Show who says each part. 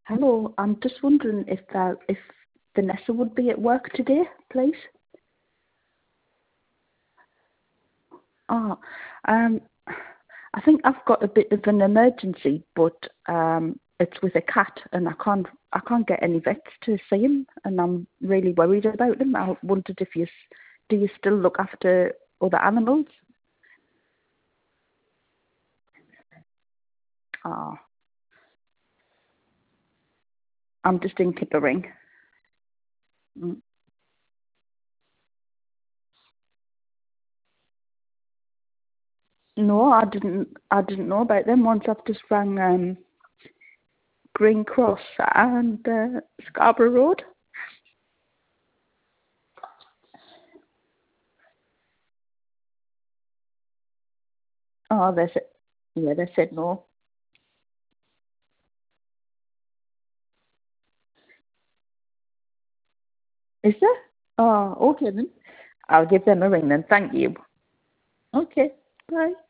Speaker 1: Hello, I'm just wondering if Vanessa would be at work today, please. Oh, um, I think I've got a bit of an emergency, but it's with a cat, and I can't get any vets to see him, and I'm really worried about him. I wondered if do you still look after other animals? Oh, I'm just in Kippering. Mm. No, I didn't. I didn't know about them. Once I've just rang Green Cross and Scarborough Road. Oh, they said, yeah, they said no. Is there? Oh, okay then. I'll give them a ring then. Thank you. Okay. Bye.